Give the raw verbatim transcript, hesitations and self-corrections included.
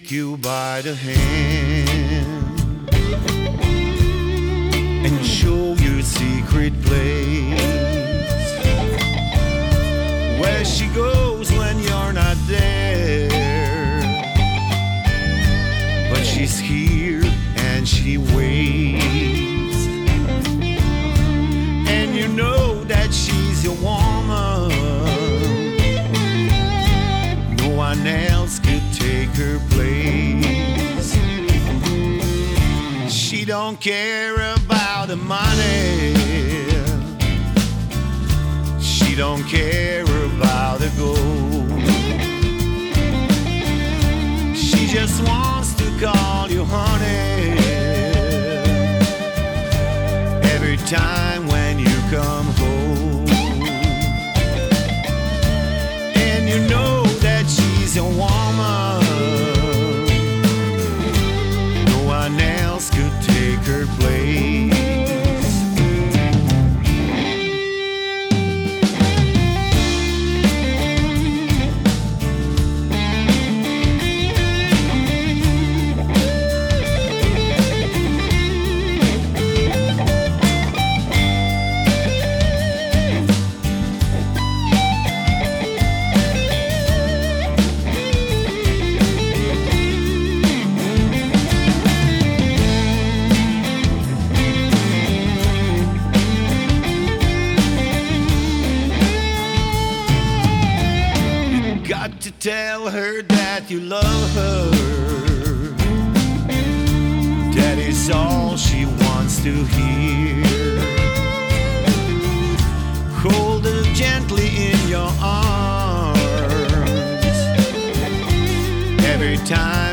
take you by the hand and show you a secret place where she goes when you're not there. But she's here and she waits, and you know that she's your woman. No one else could take her place. She don't care about the money, she don't care about the gold. She just wants to call you honey every time when you come home. And you know that she's a woman, no one else could take her place. Got to tell her that you love her. That is all she wants to hear. Hold her gently in your arms every time